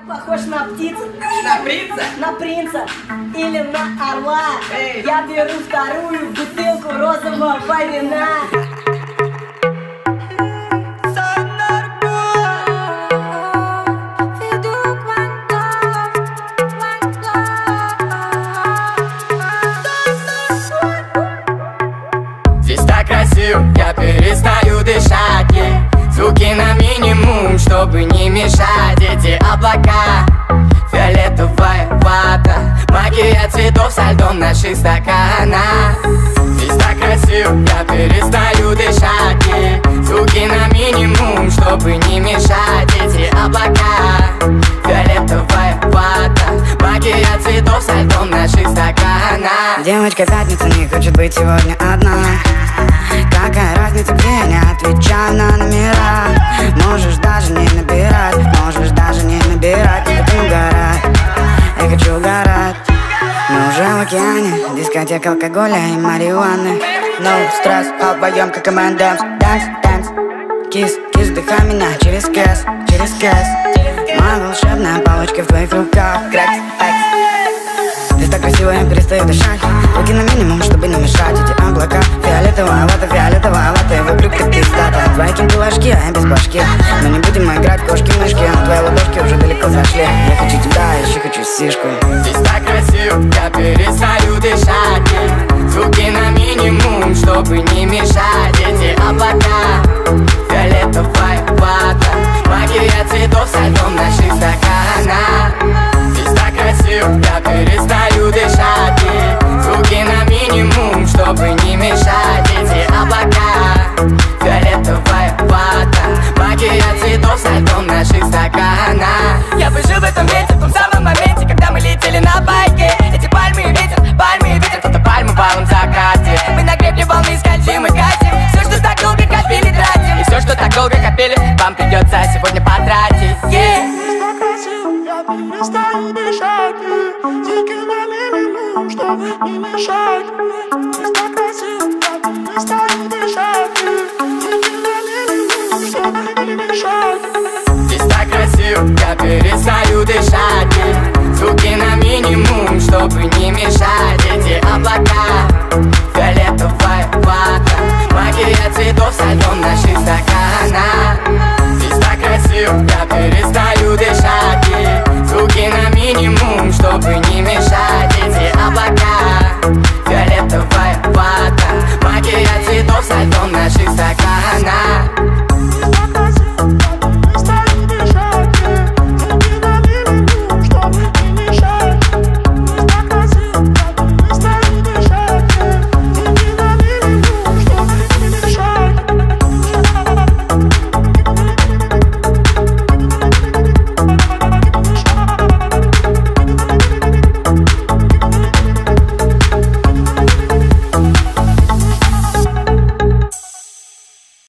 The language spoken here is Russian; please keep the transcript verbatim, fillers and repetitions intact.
Похож на птицу. На принца? На принца. Или на орла. Эй. Я беру вторую бутылку розового вина. Здесь так красиво, я перестаю дышать, yeah. Звуки на минимум, чтобы не мешать. Эти облака, фиолетовая вата, магия цветов со льдом в наших стаканах. Здесь так красиво, я перестаю дышать, yeah. Звуки на минимум, чтобы не мешать. Эти облака, фиолетовая вата, магия цветов со льдом в наших стаканах. Девочка пятница не хочет быть сегодня одна. Какая разница, где я не отвечаю на номера. Можешь даже не набирать, можешь даже не набирать. Я хочу угорать, я хочу угорать. Мы уже в океане, дискотека алкоголя и марихуаны. No стресс, обоем как эм энд эмс. Dance, dance, кис, кис, вдыхай меня через кэс, через кэс. Моя волшебная палочка в твоих руках. Крэкс, экс. Здесь так красиво, я перестаю дышать. Руки на минимум, чтобы не мешать. Эти облака, фиолетовая вата, фиолетовая вата. И вокруг ты пиздата. Твои кенты ложки, а я без башки. Но не будем играть в кошки-мышки. Но твои ладошки уже далеко зашли. Я хочу тебя, я еще хочу сишку. Здесь так красиво, я перестаю дышать, yeah. Звуки на минимум, чтобы не мешать. Эти облака, фиолетовая вата, магия цветов со льдом в наших стаканах. Здесь так красиво, я перестаю дышать, yeah. Звуки на минимум, чтобы не мешать. Эти облака, фиолетовая вата, магия цветов со льдом в наших стаканах. Я бы жил в этом месте, в том самом моменте, когда мы летели на байке. Эти пальмы и ветер, пальмы и ветер, кто-то пальмы в алом закате. Мы на гребне волны скользим и катим. Все, что так долго копили, тратим. И все, что так долго копили, вам придется сегодня потратить, yeah. Так красиво, я перестаю дышать, yeah. Звуки на минимум, чтобы не мешать.